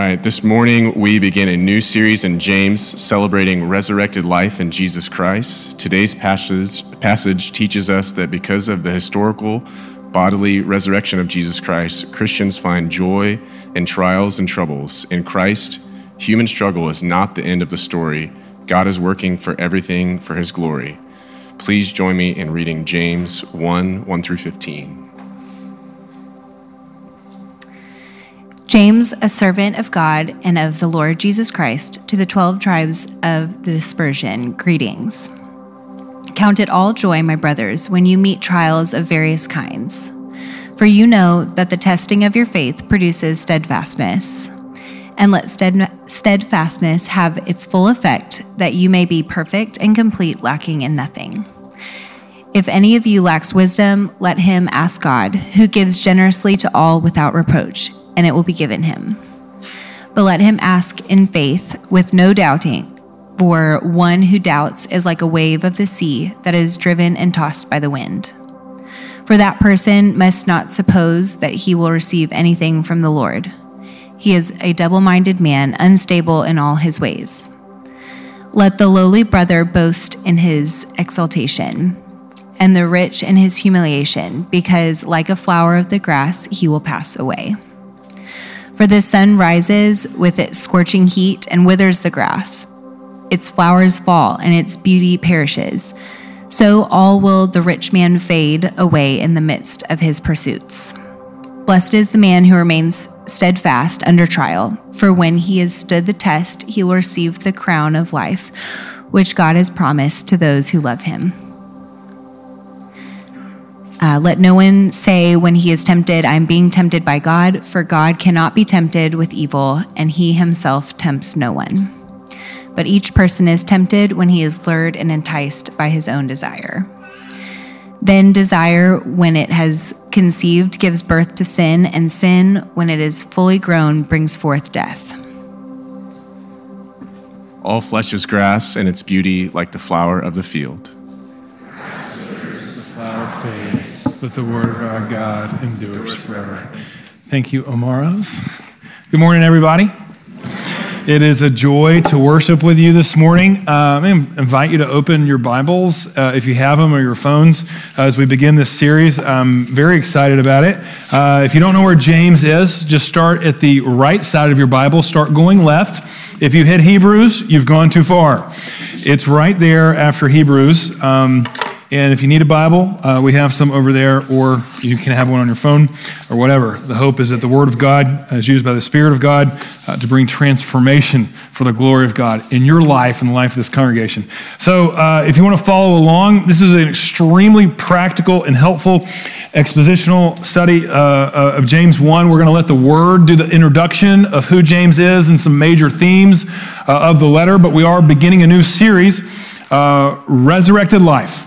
right, this morning we begin a new series in James celebrating resurrected life in Jesus Christ. Today's passage teaches us that because of the historical bodily resurrection of Jesus Christ, Christians find joy in trials and troubles. In Christ, human struggle is not the end of the story. God is working for everything for his glory. Please join me in reading James 1 through 15. James, a servant of God and of the Lord Jesus Christ, to the 12 tribes of the dispersion, greetings. Count it all joy, my brothers, when you meet trials of various kinds. For you know that the testing of your faith produces steadfastness. And let steadfastness have its full effect, that you may be perfect and complete, lacking in nothing. If any of you lacks wisdom, let him ask God, who gives generously to all without reproach, and it will be given him. But let him ask in faith with no doubting, for one who doubts is like a wave of the sea that is driven and tossed by the wind. For that person must not suppose that he will receive anything from the Lord. He is a double-minded man, unstable in all his ways. Let the lowly brother boast in his exaltation, and the rich in his humiliation, because like a flower of the grass, he will pass away. For the sun rises with its scorching heat and withers the grass. Its flowers fall and its beauty perishes. So all will the rich man fade away in the midst of his pursuits. Blessed is the man who remains steadfast under trial, for when he has stood the test, he will receive the crown of life, which God has promised to those who love him. Let no one say when he is tempted, I am being tempted by God, for God cannot be tempted with evil, and he himself tempts no one. But each person is tempted when he is lured and enticed by his own desire. Then desire, when it has conceived, gives birth to sin, and sin, when it is fully grown, brings forth death. All flesh is grass, and its beauty like the flower of the field. The flower fades, but the word of our God endures forever. Thank you, Omaros. Good morning, everybody. It is a joy to worship with you this morning. I'm going to invite you to open your Bibles, if you have them, or your phones, as we begin this series. I'm very excited about it. If you don't know where James is, just start at the right side of your Bible. Start going left. If you hit Hebrews, you've gone too far. It's right there after Hebrews. And if you need a Bible, we have some over there, or you can have one on your phone or whatever. The hope is that the Word of God is used by the Spirit of God to bring transformation for the glory of God in your life and the life of this congregation. So if you want to follow along, this is an extremely practical and helpful expositional study of James 1. We're going to let the Word do the introduction of who James is and some major themes of the letter, but we are beginning a new series, Resurrected Life.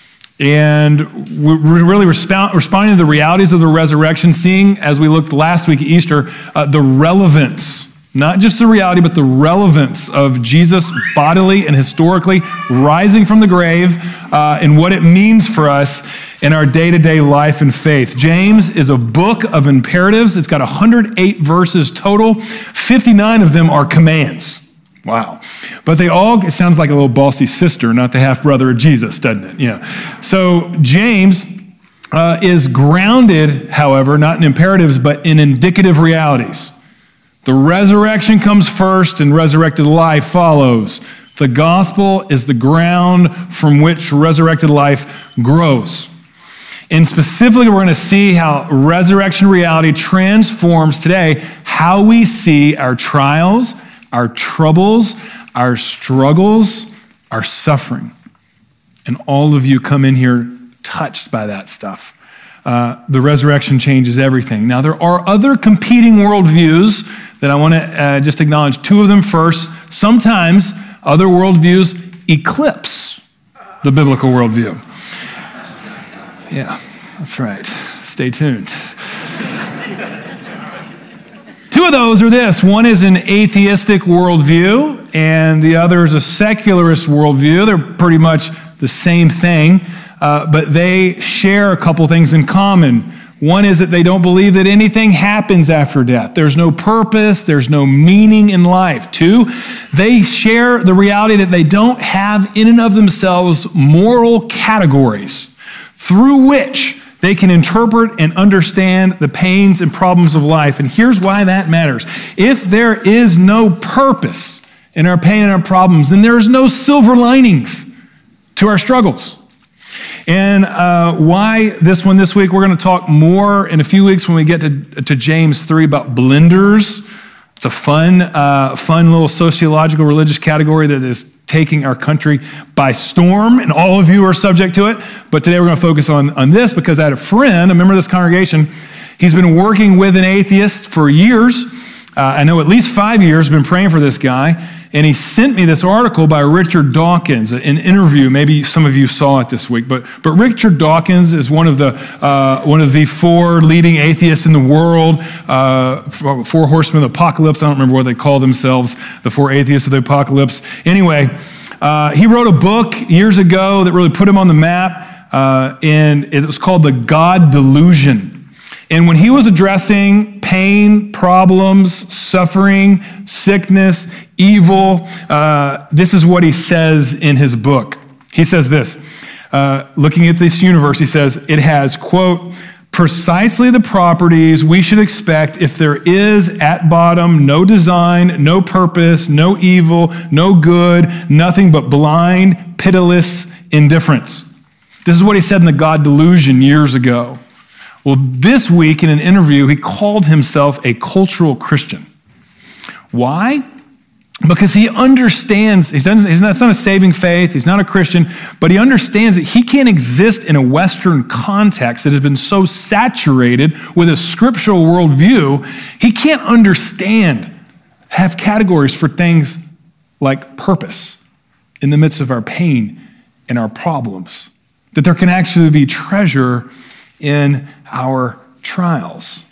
And we're really responding to the realities of the resurrection, seeing, as we looked last week at Easter, the relevance, not just the reality, but the relevance of Jesus bodily and historically rising from the grave and what it means for us in our day-to-day life and faith. James is a book of imperatives. It's got 108 verses total. 59 of them are commands. Wow. But it sounds like a little bossy sister, not the half-brother of Jesus, doesn't it? Yeah. So James is grounded, however, not in imperatives, but in indicative realities. The resurrection comes first and resurrected life follows. The gospel is the ground from which resurrected life grows. And specifically, we're going to see how resurrection reality transforms today how we see our trials, our troubles, our struggles, our suffering. And all of you come in here touched by that stuff. The resurrection changes everything. Now, there are other competing worldviews that I want to just acknowledge. Two of them first. Sometimes other worldviews eclipse the biblical worldview. Yeah, that's right. Stay tuned. Two of those are this. One is an atheistic worldview, and the other is a secularist worldview. They're pretty much the same thing, but they share a couple things in common. One is that they don't believe that anything happens after death. There's no purpose, there's no meaning in life. Two, they share the reality that they don't have in and of themselves moral categories through which they can interpret and understand the pains and problems of life. And here's why that matters. If there is no purpose in our pain and our problems, then there is no silver linings to our struggles. And why this one this week? We're going to talk more in a few weeks when we get to James 3 about blenders. It's a fun little sociological religious category that is taking our country by storm, and all of you are subject to it. But today we're going to focus on this because I had a friend, a member of this congregation. He's been working with an atheist for years. I know at least 5 years, been praying for this guy. And he sent me this article by Richard Dawkins, an interview. Maybe some of you saw it this week. But Richard Dawkins is one of the four leading atheists in the world. Four horsemen of the apocalypse. I don't remember what they call themselves. The four atheists of the apocalypse. Anyway, he wrote a book years ago that really put him on the map, and it was called The God Delusion. And when he was addressing pain, problems, suffering, sickness, evil, this is what he says in his book. He says this, looking at this universe, he says, it has, quote, precisely the properties we should expect if there is at bottom no design, no purpose, no evil, no good, nothing but blind, pitiless indifference. This is what he said in The God Delusion years ago. Well, this week in an interview, he called himself a cultural Christian. Why? Because he understands, he's not a saving faith, he's not a Christian, but he understands that he can't exist in a Western context that has been so saturated with a scriptural worldview. He can't have categories for things like purpose in the midst of our pain and our problems, that there can actually be treasure in our trials.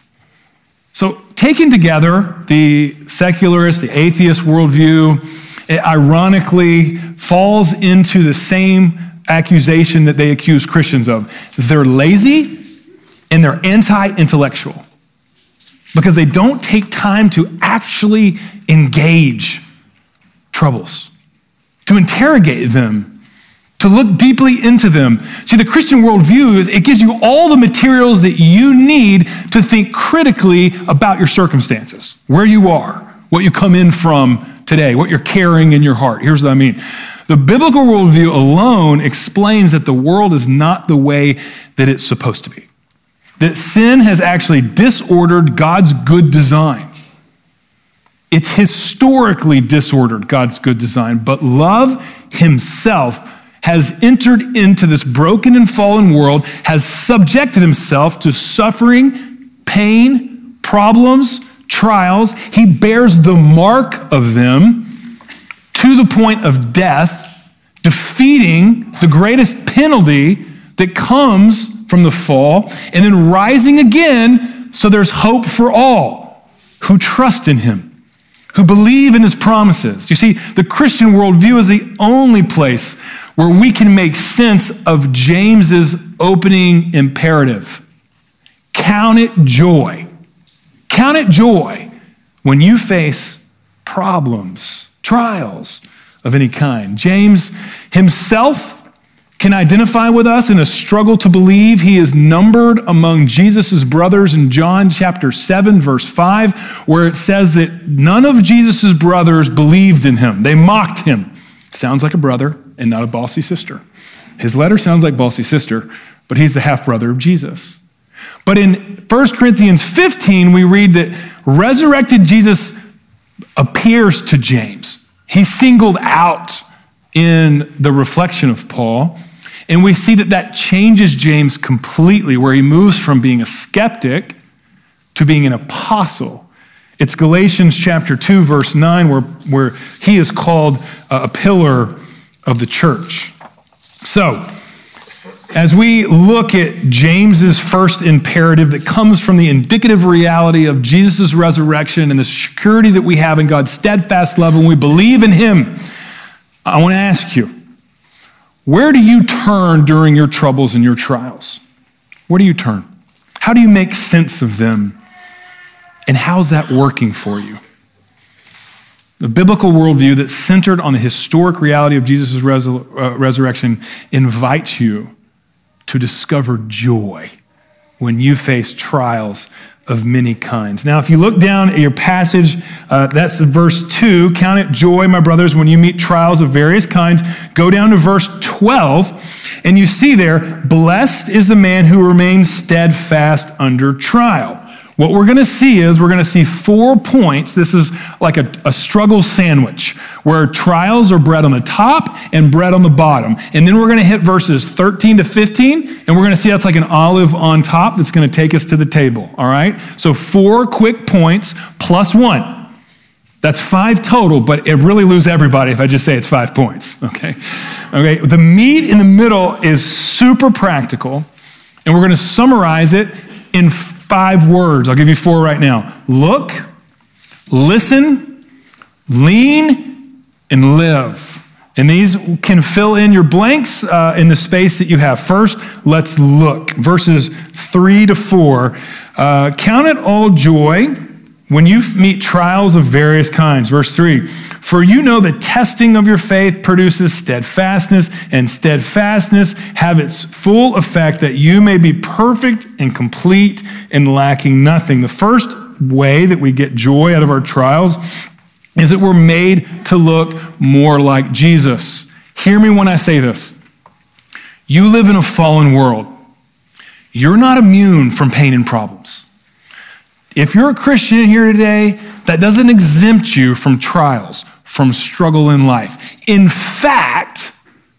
So taken together, the secularist, the atheist worldview, it ironically falls into the same accusation that they accuse Christians of. They're lazy and they're anti-intellectual because they don't take time to actually engage troubles, to interrogate them, to look deeply into them. See, the Christian worldview is it gives you all the materials that you need to think critically about your circumstances, where you are, what you come in from today, what you're carrying in your heart. Here's what I mean. The biblical worldview alone explains that the world is not the way that it's supposed to be. That sin has actually disordered God's good design. It's historically disordered God's good design, but love himself has entered into this broken and fallen world, has subjected himself to suffering, pain, problems, trials. He bears the mark of them to the point of death, defeating the greatest penalty that comes from the fall, and then rising again so there's hope for all who trust in him, who believe in his promises. You see, the Christian worldview is the only place where we can make sense of James's opening imperative. Count it joy. Count it joy when you face problems, trials of any kind. James himself can identify with us in a struggle to believe. He is numbered among Jesus' brothers in John chapter 7, verse 5, where it says that none of Jesus' brothers believed in him. They mocked him. Sounds like a brother and not a bossy sister. His letter sounds like bossy sister, but he's the half-brother of Jesus. But in 1 Corinthians 15, we read that resurrected Jesus appears to James. He's singled out in the reflection of Paul, and we see that changes James completely, where he moves from being a skeptic to being an apostle. It's Galatians chapter 2, verse 9, where he is called a pillar of the church. So, as we look at James's first imperative that comes from the indicative reality of Jesus' resurrection and the security that we have in God's steadfast love when we believe in him, I want to ask you, where do you turn during your troubles and your trials? Where do you turn? How do you make sense of them? And how's that working for you? The biblical worldview that's centered on the historic reality of Jesus' resurrection invites you to discover joy when you face trials of many kinds. Now, if you look down at your passage, that's verse 2, count it joy, my brothers, when you meet trials of various kinds. Go down to verse 12, and you see there, blessed is the man who remains steadfast under trial. What we're going to see is we're going to see 4 points. This is like a struggle sandwich where trials are bread on the top and bread on the bottom. And then we're going to hit verses 13 to 15, and we're going to see that's like an olive on top that's going to take us to the table, all right? So 4 quick points plus 1. That's 5 total, but it really lose everybody if I just say it's 5 points, okay? Okay. The meat in the middle is super practical, and we're going to summarize it in 5 words. I'll give you 4 right now. Look, listen, lean, and live. And these can fill in your blanks in the space that you have. First, let's look. Verses 3 to 4. Count it all joy when you meet trials of various kinds. Verse 3, for you know the testing of your faith produces steadfastness, and steadfastness have its full effect that you may be perfect and complete and lacking nothing. The first way that we get joy out of our trials is that we're made to look more like Jesus. Hear me when I say this. You live in a fallen world. You're not immune from pain and problems. If you're a Christian here today, that doesn't exempt you from trials, from struggle in life. In fact,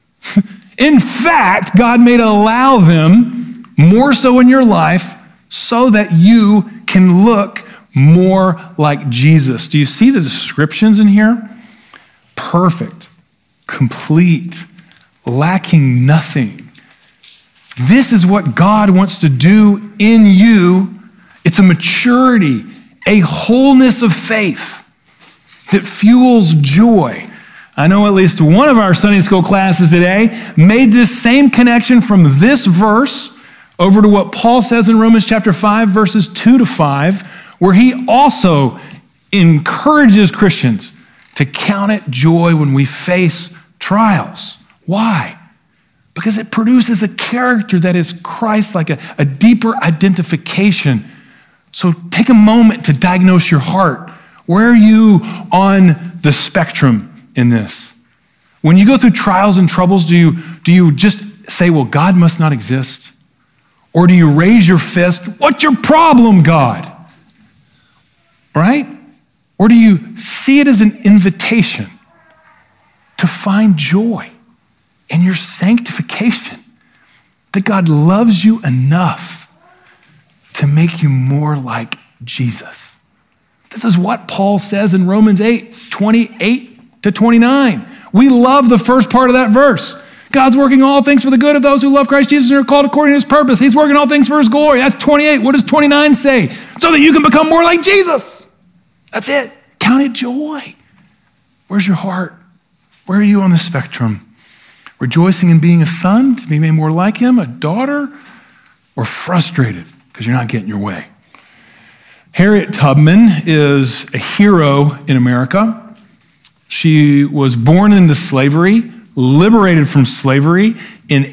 God may allow them more so in your life so that you can look more like Jesus. Do you see the descriptions in here? Perfect, complete, lacking nothing. This is what God wants to do in you. It's a maturity, a wholeness of faith that fuels joy. I know at least one of our Sunday school classes today made this same connection from this verse over to what Paul says in Romans chapter 5, verses 2 to 5, where he also encourages Christians to count it joy when we face trials. Why? Because it produces a character that is Christ-like, a deeper identification. So take a moment to diagnose your heart. Where are you on the spectrum in this? When you go through trials and troubles, do you just say, well, God must not exist? Or do you raise your fist, what's your problem, God? Right? Or do you see it as an invitation to find joy in your sanctification, that God loves you enough to make you more like Jesus? This is what Paul says in Romans 8, 28 to 29. We love the first part of that verse. God's working all things for the good of those who love Christ Jesus and are called according to his purpose. He's working all things for his glory. That's 28. What does 29 say? So that you can become more like Jesus. That's it. Count it joy. Where's your heart? Where are you on the spectrum? Rejoicing in being a son, to be made more like him, a daughter, or frustrated because you're not getting your way? Harriet Tubman is a hero in America. She was born into slavery, liberated from slavery in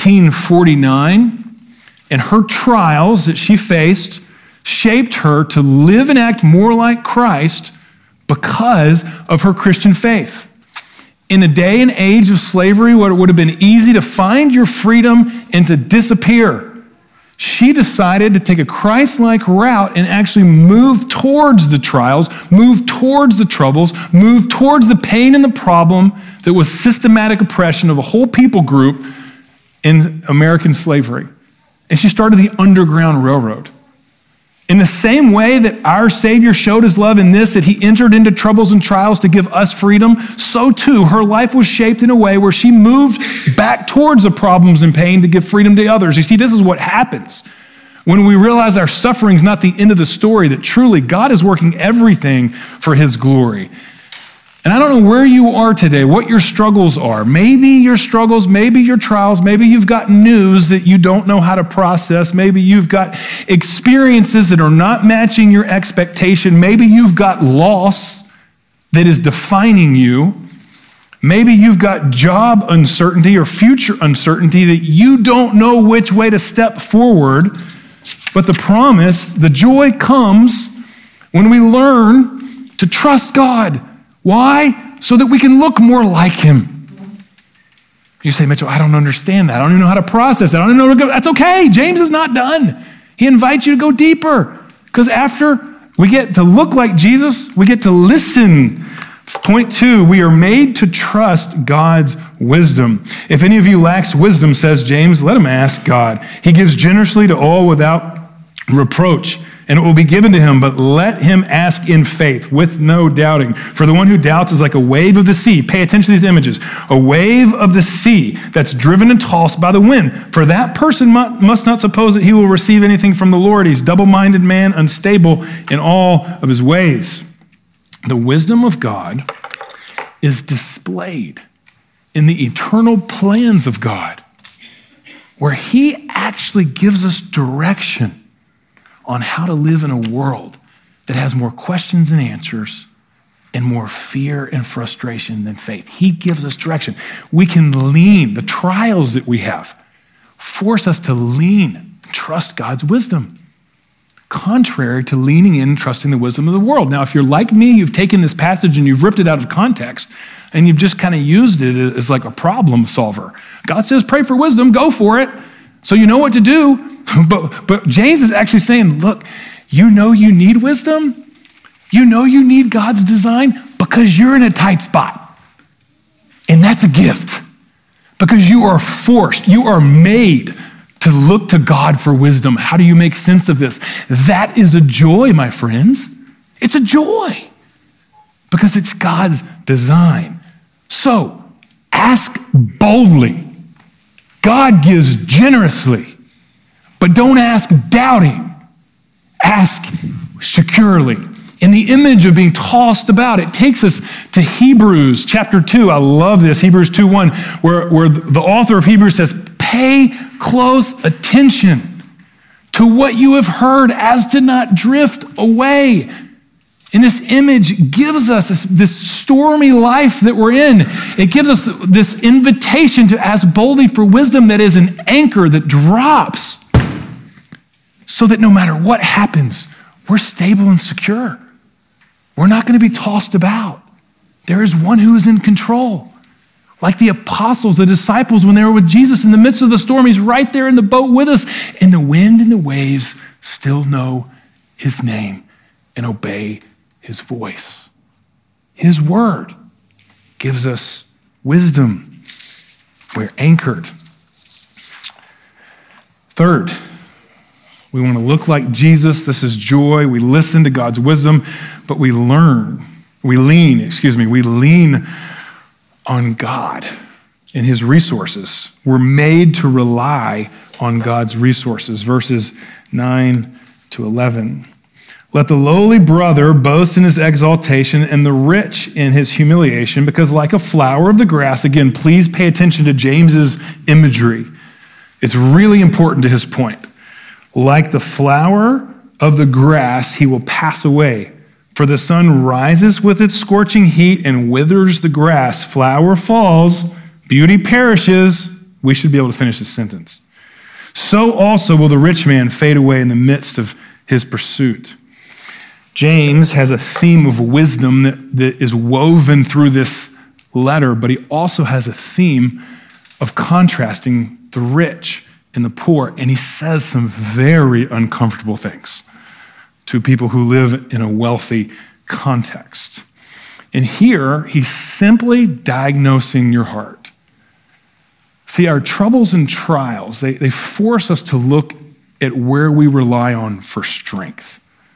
1849, and her trials that she faced shaped her to live and act more like Christ because of her Christian faith. In a day and age of slavery, where it would have been easy to find your freedom and to disappear, she decided to take a Christ-like route and actually move towards the trials, move towards the troubles, move towards the pain and the problem that was systematic oppression of a whole people group in American slavery. And she started the Underground Railroad. In the same way that our Savior showed his love in this, that he entered into troubles and trials to give us freedom, so too her life was shaped in a way where she moved back towards the problems and pain to give freedom to others. You see, this is what happens when we realize our suffering is not the end of the story, that truly God is working everything for his glory. And I don't know where you are today, what your struggles are. Maybe your struggles, maybe your trials, maybe you've got news that you don't know how to process. Maybe you've got experiences that are not matching your expectation. Maybe you've got loss that is defining you. Maybe you've got job uncertainty or future uncertainty that you don't know which way to step forward. But the promise, the joy comes when we learn to trust God. Why? So that we can look more like him. You say, Mitchell, I don't understand that. I don't even know how to process that. I don't even know where to go. That's okay. James is not done. He invites you to go deeper. Because after we get to look like Jesus, we get to listen. Point 2, we are made to trust God's wisdom. If any of you lacks wisdom, says James, let him ask God. He gives generously to all without reproach, and it will be given to him, but let him ask in faith with no doubting. For the one who doubts is like a wave of the sea. Pay attention to these images. A wave of the sea that's driven and tossed by the wind. For that person must not suppose that he will receive anything from the Lord. He's double-minded man, unstable in all of his ways. The wisdom of God is displayed in the eternal plans of God, where he actually gives us direction on how to live in a world that has more questions than answers and more fear and frustration than faith. He gives us direction. We can lean. The trials that we have force us to lean, trust God's wisdom, contrary to leaning in and trusting the wisdom of the world. Now, if you're like me, you've taken this passage and you've ripped it out of context and you've just kind of used it as like a problem solver. God says, pray for wisdom, go for it. So you know what to do. But James is actually saying, look, you know you need wisdom. You know you need God's design because you're in a tight spot. And that's a gift. Because you are forced, you are made to look to God for wisdom. How do you make sense of this? That is a joy, my friends. It's a joy because it's God's design. So ask boldly. God gives generously, but don't ask doubting. Ask securely. In the image of being tossed about, it takes us to Hebrews chapter 2. I love this, Hebrews 2:1, where the author of Hebrews says, pay close attention to what you have heard as to not drift away. And this image gives us this stormy life that we're in. It gives us this invitation to ask boldly for wisdom that is an anchor that drops so that no matter what happens, we're stable and secure. We're not going to be tossed about. There is one who is in control. Like the apostles, the disciples, when they were with Jesus in the midst of the storm, he's right there in the boat with us. And the wind and the waves still know his name and obey his voice. His word gives us wisdom. We're anchored. Third, we want to look like Jesus. This is joy. We listen to God's wisdom, but we lean on God and his resources. We're made to rely on God's resources. Verses 9 to 11. Let the lowly brother boast in his exaltation and the rich in his humiliation, because like a flower of the grass, again, please pay attention to James's imagery. It's really important to his point. Like the flower of the grass, he will pass away. For the sun rises with its scorching heat and withers the grass. Flower falls, beauty perishes. We should be able to finish this sentence. So also will the rich man fade away in the midst of his pursuit. James has a theme of wisdom that is woven through this letter, but he also has a theme of contrasting the rich and the poor, and he says some very uncomfortable things to people who live in a wealthy context. And here, he's simply diagnosing your heart. See, our troubles and trials, they force us to look at where we rely on for strength.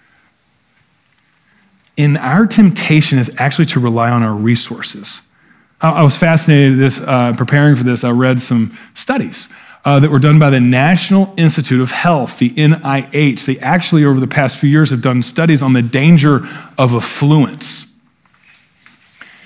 And our temptation is actually to rely on our resources. I was fascinated preparing for this. I read some studies that were done by the National Institute of Health, the NIH. They actually, over the past few years, have done studies on the danger of affluence.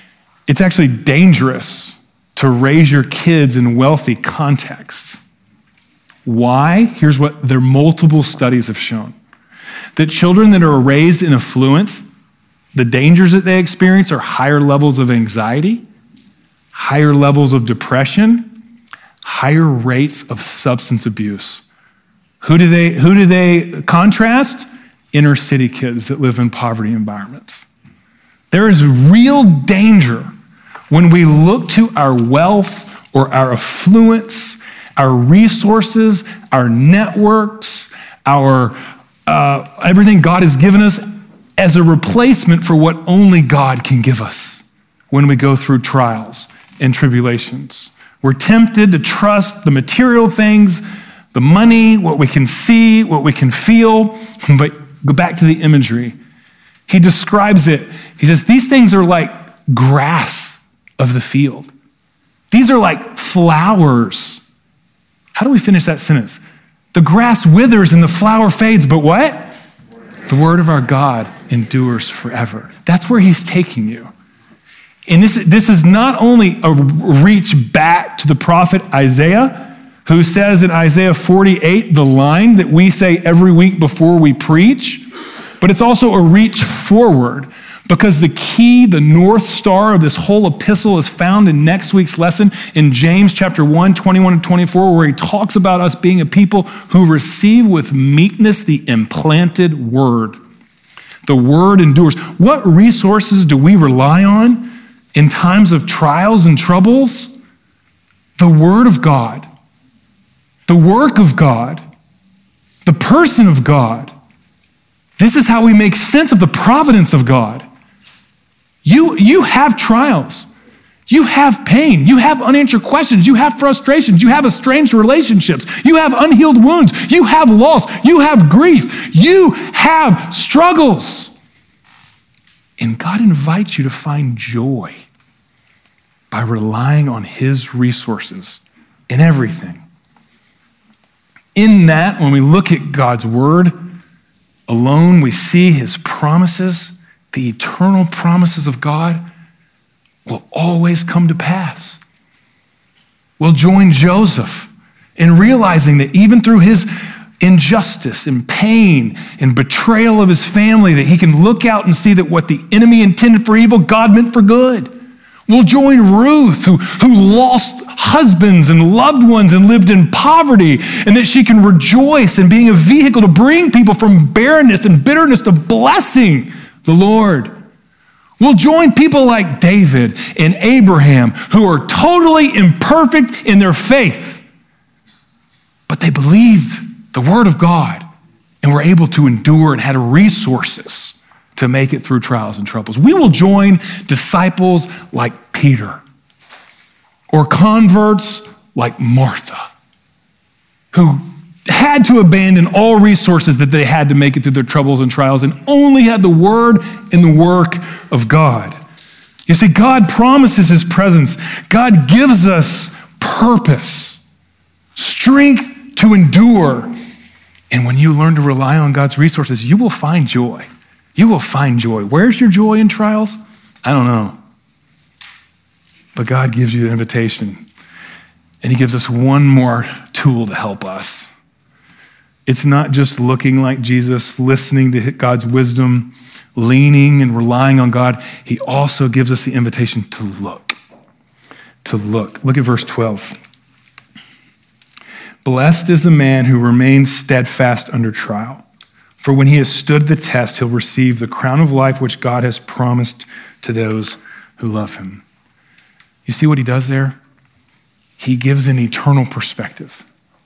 It's actually dangerous to raise your kids in wealthy contexts. Why? Here's what their multiple studies have shown. That children that are raised in affluence, the dangers that they experience are higher levels of anxiety, higher levels of depression, higher rates of substance abuse. Who do they contrast? Inner city kids that live in poverty environments. There is real danger when we look to our wealth or our affluence, our resources, our networks, our everything God has given us as a replacement for what only God can give us when we go through trials and tribulations. We're tempted to trust the material things, the money, what we can see, what we can feel. But go back to the imagery. He describes it. He says, these things are like grass of the field. These are like flowers. How do we finish that sentence? The grass withers and the flower fades, but what? The word of our God endures forever. That's where he's taking you. And this is not only a reach back to the prophet Isaiah, who says in Isaiah 48, the line that we say every week before we preach, but it's also a reach forward, because the key, the North Star of this whole epistle is found in next week's lesson in James chapter 1, 21 and 24, where he talks about us being a people who receive with meekness the implanted word. The word endures. What resources do we rely on in times of trials and troubles? The word of God, the work of God, the person of God. This is how we make sense of the providence of God. You have trials. You have pain. You have unanswered questions. You have frustrations. You have estranged relationships. You have unhealed wounds. You have loss. You have grief. You have struggles. And God invites you to find joy by relying on his resources in everything. In that, when we look at God's word alone, we see his promises. The eternal promises of God will always come to pass. We'll join Joseph in realizing that even through his injustice and pain and betrayal of his family, that he can look out and see that what the enemy intended for evil, God meant for good. We'll join Ruth, who lost husbands and loved ones and lived in poverty, and that she can rejoice in being a vehicle to bring people from barrenness and bitterness to blessing the Lord. We'll join people like David and Abraham, who are totally imperfect in their faith, but they believed the word of God and were able to endure and had resources to make it through trials and troubles. We will join disciples like Peter or converts like Martha, who had to abandon all resources that they had to make it through their troubles and trials and only had the word and the work of God. You see, God promises his presence. God gives us purpose, strength to endure. And when you learn to rely on God's resources, you will find joy. You will find joy. Where's your joy in trials? I don't know. But God gives you an invitation, and he gives us one more tool to help us. It's not just looking like Jesus, listening to God's wisdom, leaning and relying on God. He also gives us the invitation to look. To look. Look at verse 12. Blessed is the man who remains steadfast under trial. For when he has stood the test, he'll receive the crown of life which God has promised to those who love him. You see what he does there? He gives an eternal perspective.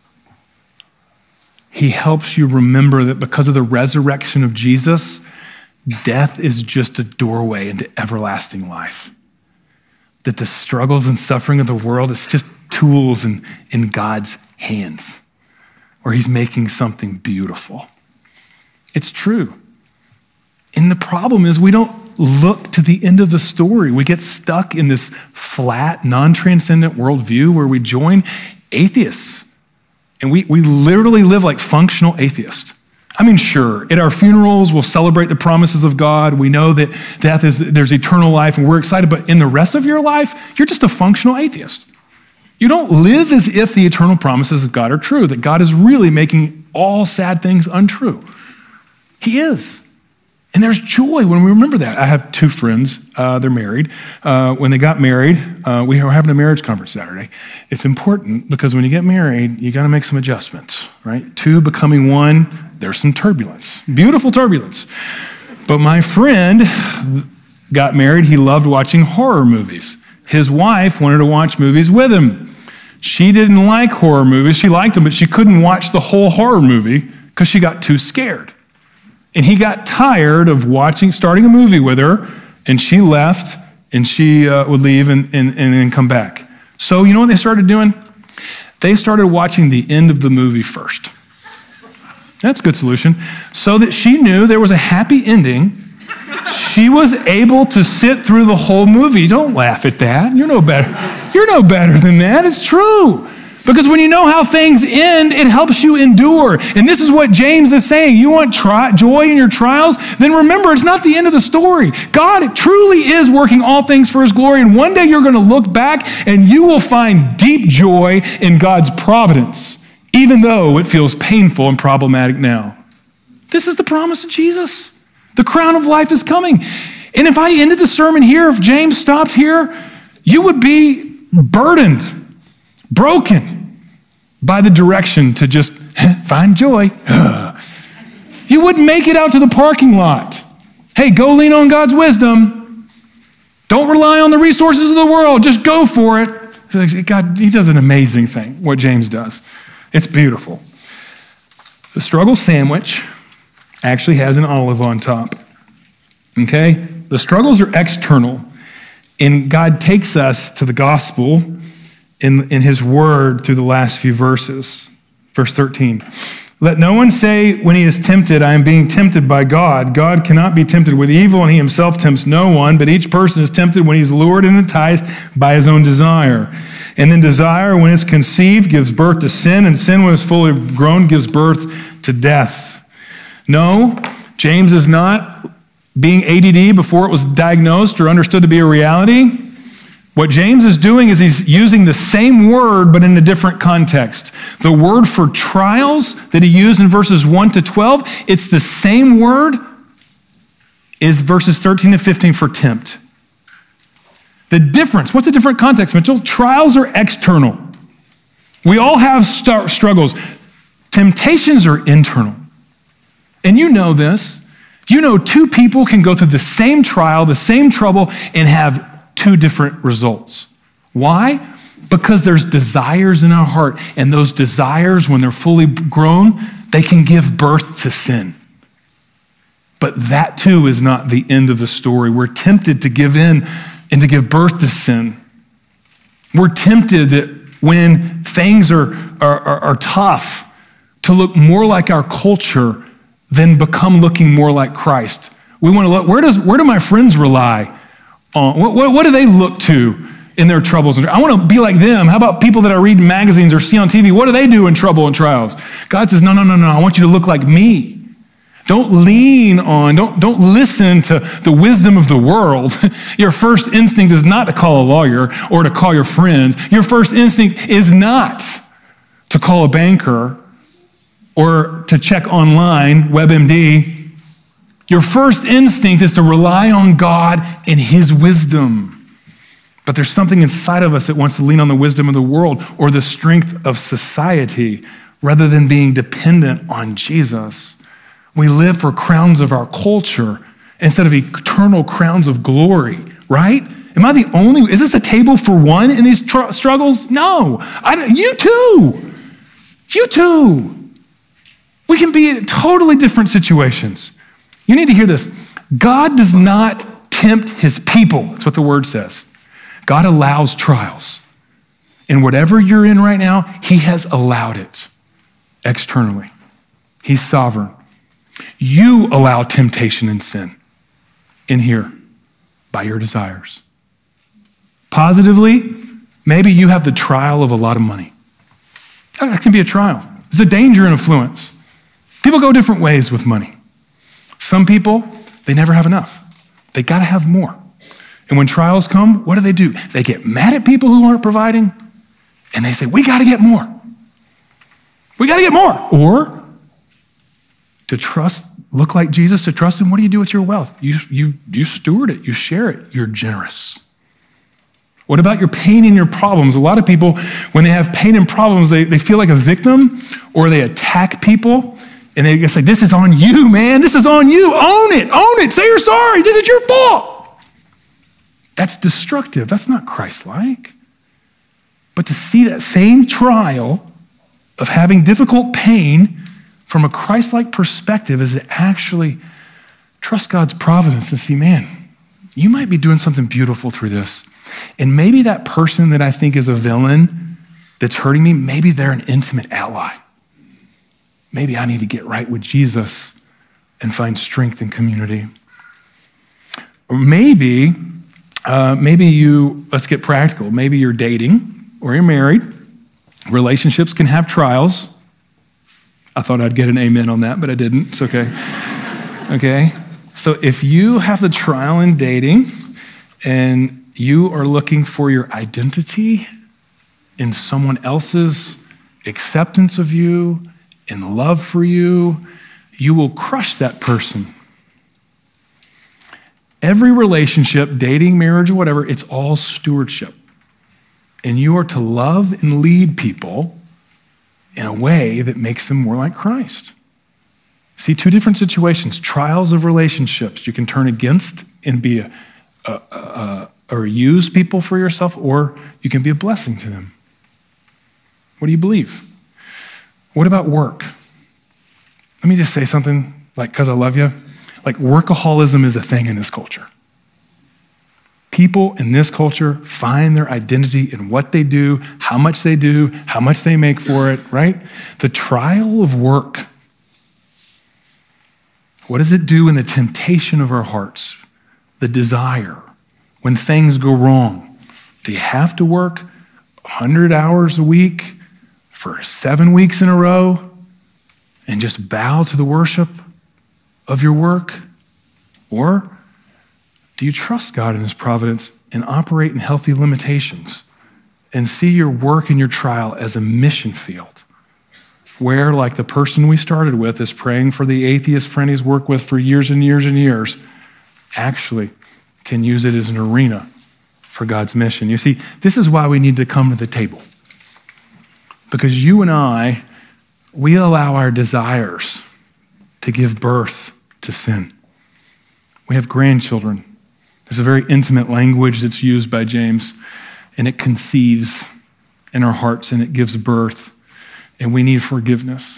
He helps you remember that because of the resurrection of Jesus, death is just a doorway into everlasting life. That the struggles and suffering of the world is just tools in God's hands, where he's making something beautiful. It's true. And the problem is we don't look to the end of the story. We get stuck in this flat, non-transcendent worldview where we join atheists. And we literally live like functional atheists. I mean, sure, at our funerals, we'll celebrate the promises of God. We know that there's eternal life, and we're excited. But in the rest of your life, you're just a functional atheist. You don't live as if the eternal promises of God are true, that God is really making all sad things untrue. He is. And there's joy when we remember that. I have two friends, they're married. When they got married, we were having a marriage conference Saturday. It's important because when you get married, you got to make some adjustments, right? Two becoming one, there's some turbulence, beautiful turbulence. But my friend got married. He loved watching horror movies. His wife wanted to watch movies with him. She didn't like horror movies. She liked them, but she couldn't watch the whole horror movie because she got too scared. And he got tired of starting a movie with her, and she left, and she would leave and then come back. So you know what they started doing? They started watching the end of the movie first. That's a good solution. So that she knew there was a happy ending. She was able to sit through the whole movie. Don't laugh at that. You're no better. You're no better than that. It's true. Because when you know how things end, it helps you endure. And this is what James is saying. You want joy in your trials? Then remember, it's not the end of the story. God truly is working all things for his glory. And one day you're going to look back and you will find deep joy in God's providence, even though it feels painful and problematic now. This is the promise of Jesus. The crown of life is coming. And if I ended the sermon here, if James stopped here, you would be burdened, broken by the direction to just find joy. You wouldn't make it out to the parking lot. Hey, go lean on God's wisdom. Don't rely on the resources of the world. Just go for it. God, he does an amazing thing, what James does. It's beautiful. The struggle sandwich actually has an olive on top. Okay? The struggles are external, and God takes us to the gospel in his word through the last few verses. Verse 13. Let no one say when he is tempted, I am being tempted by God. God cannot be tempted with evil, and he himself tempts no one, but each person is tempted when he's lured and enticed by his own desire. And then desire, when it's conceived, gives birth to sin, and sin, when it's fully grown, gives birth to death. No, James is not being ADD before it was diagnosed or understood to be a reality. What James is doing is he's using the same word, but in a different context. The word for trials that he used in verses 1 to 12, it's the same word as verses 13 to 15 for tempt. The difference, what's the different context, Mitchell? Trials are external. We all have struggles. Temptations are internal. And you know this. You know two people can go through the same trial, the same trouble, and have two different results. Why? Because there's desires in our heart, and those desires, when they're fully grown, they can give birth to sin. But that too is not the end of the story. We're tempted to give in and to give birth to sin. We're tempted that when things are tough, to look more like our culture than become looking more like Christ. We want to look, where do my friends rely on? What do they look to in their troubles? I want to be like them. How about people that I read in magazines or see on TV? What do they do in trouble and trials? God says, no, I want you to look like me. Don't lean on, don't listen to the wisdom of the world. Your first instinct is not to call a lawyer or to call your friends. Your first instinct is not to call a banker or to check online, WebMD. Your first instinct is to rely on God and his wisdom. But there's something inside of us that wants to lean on the wisdom of the world or the strength of society rather than being dependent on Jesus. We live for crowns of our culture instead of eternal crowns of glory, right? Am I the only, is this a table for one in these struggles? No, you too. We can be in totally different situations. You need to hear this. God does not tempt his people. That's what the word says. God allows trials. And whatever you're in right now, he has allowed it externally. He's sovereign. You allow temptation and sin in here by your desires. Positively, maybe you have the trial of a lot of money. That can be a trial. It's a danger and influence. People go different ways with money. Some people, they never have enough. They got to have more. And when trials come, what do? They get mad at people who aren't providing, and they say, we got to get more. We got to get more. Or to trust, look like Jesus, to trust him, what do you do with your wealth? You steward it, you share it, you're generous. What about your pain and your problems? A lot of people, when they have pain and problems, they feel like a victim, or they attack people, and they say, this is on you, man. This is on you. Own it. Say you're sorry. This is your fault. That's destructive. That's not Christ-like. But to see that same trial of having difficult pain from a Christ-like perspective is to actually trust God's providence and see, man, you might be doing something beautiful through this. And maybe that person that I think is a villain that's hurting me, maybe they're an intimate ally. Maybe I need to get right with Jesus and find strength in community. Or maybe let's get practical. Maybe you're dating or you're married. Relationships can have trials. I thought I'd get an amen on that, but I didn't. It's okay. Okay? So if you have the trial in dating and you are looking for your identity in someone else's acceptance of you and love for you, you will crush that person. Every relationship, dating, marriage, or whatever, it's all stewardship. And you are to love and lead people in a way that makes them more like Christ. See, two different situations, trials of relationships. You can turn against and be or use people for yourself, or you can be a blessing to them. What do you believe? What about work? Let me just say something, like, because I love you. Like, workaholism is a thing in this culture. People in this culture find their identity in what they do, how much they make for it, right? The trial of work. What does it do in the temptation of our hearts? The desire. When things go wrong, do you have to work 100 hours a week for 7 weeks in a row and just bow to the worship of your work? Or do you trust God in his providence and operate in healthy limitations and see your work and your trial as a mission field where, like the person we started with is praying for the atheist friend he's worked with for years and years and years, actually can use it as an arena for God's mission. You see, this is why we need to come to the table. Because you and I, we allow our desires to give birth to sin. We have grandchildren. It's a very intimate language that's used by James, and it conceives in our hearts and it gives birth, and we need forgiveness.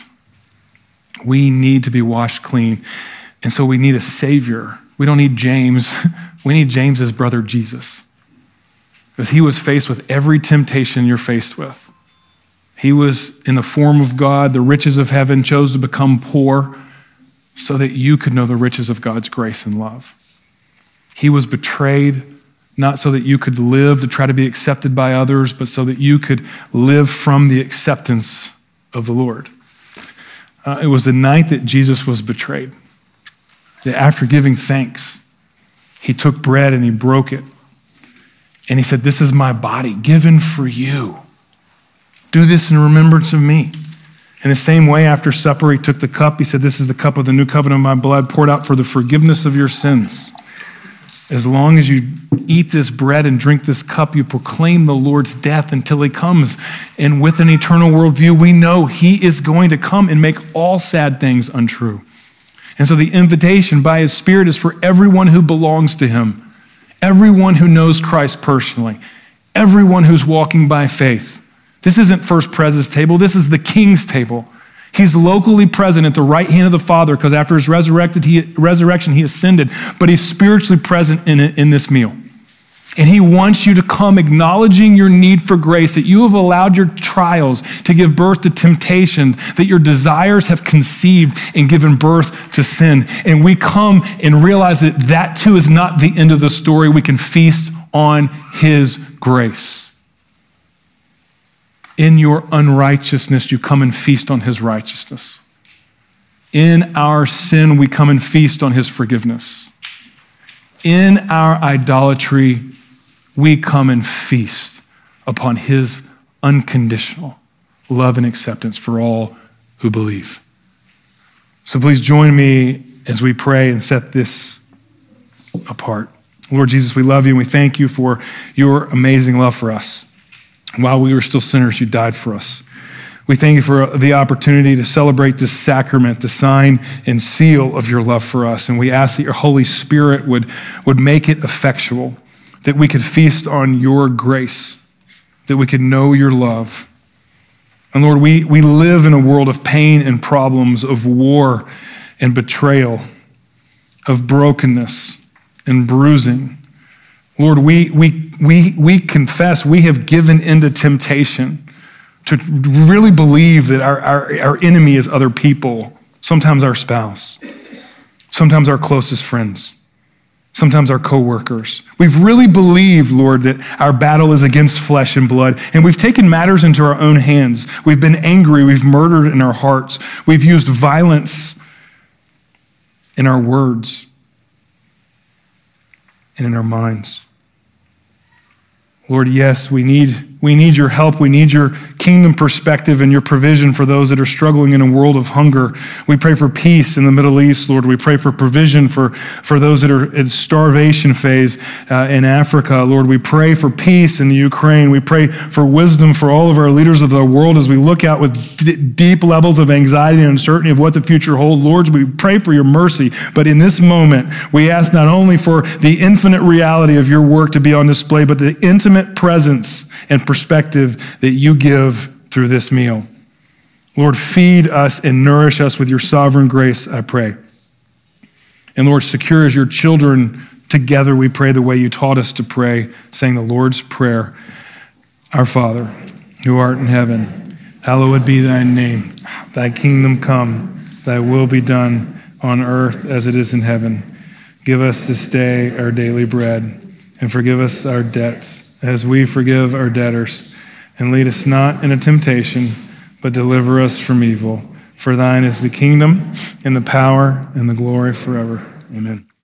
We need to be washed clean, and so we need a Savior. We don't need James. We need James's brother, Jesus, because he was faced with every temptation you're faced with. He was in the form of God, the riches of heaven, chose to become poor so that you could know the riches of God's grace and love. He was betrayed, not so that you could live to try to be accepted by others, but so that you could live from the acceptance of the Lord. It was the night that Jesus was betrayed, that after giving thanks, he took bread and he broke it. And he said, this is my body given for you. Do this in remembrance of me. In the same way, after supper, he took the cup. He said, this is the cup of the new covenant of my blood poured out for the forgiveness of your sins. As long as you eat this bread and drink this cup, you proclaim the Lord's death until he comes. And with an eternal worldview, we know he is going to come and make all sad things untrue. And so the invitation by his Spirit is for everyone who belongs to him, everyone who knows Christ personally, everyone who's walking by faith. This isn't First Pres's table. This is the King's table. He's locally present at the right hand of the Father because after his resurrection, he ascended, but he's spiritually present in this meal. And he wants you to come acknowledging your need for grace, that you have allowed your trials to give birth to temptation, that your desires have conceived and given birth to sin. And we come and realize that that too is not the end of the story. We can feast on his grace. In your unrighteousness, you come and feast on his righteousness. In our sin, we come and feast on his forgiveness. In our idolatry, we come and feast upon his unconditional love and acceptance for all who believe. So please join me as we pray and set this apart. Lord Jesus, we love you and we thank you for your amazing love for us. While we were still sinners, you died for us. We thank you for the opportunity to celebrate this sacrament, the sign and seal of your love for us. And we ask that your Holy Spirit would make it effectual, that we could feast on your grace, that we could know your love. And Lord, we live in a world of pain and problems, of war and betrayal, of brokenness and bruising. Lord, we confess we have given into temptation to really believe that our enemy is other people, sometimes our spouse, sometimes our closest friends, sometimes our coworkers. We've really believed, Lord, that our battle is against flesh and blood, and we've taken matters into our own hands. We've been angry, we've murdered in our hearts, we've used violence in our words and in our minds. Lord, yes, we need your help. We need your kingdom perspective and your provision for those that are struggling in a world of hunger. We pray for peace in the Middle East, Lord. We pray for provision for those that are in starvation phase in Africa. Lord, we pray for peace in the Ukraine. We pray for wisdom for all of our leaders of the world as we look out with deep levels of anxiety and uncertainty of what the future holds. Lord, we pray for your mercy. But in this moment, we ask not only for the infinite reality of your work to be on display, but the intimate presence and perspective that you give through this meal. Lord, feed us and nourish us with your sovereign grace, I pray. And Lord, secure as your children together, we pray the way you taught us to pray, saying the Lord's Prayer. Our Father, who art in heaven, hallowed be thy name. Thy kingdom come, thy will be done on earth as it is in heaven. Give us this day our daily bread, and forgive us our debts as we forgive our debtors. And lead us not into temptation, but deliver us from evil. For thine is the kingdom and the power and the glory forever. Amen.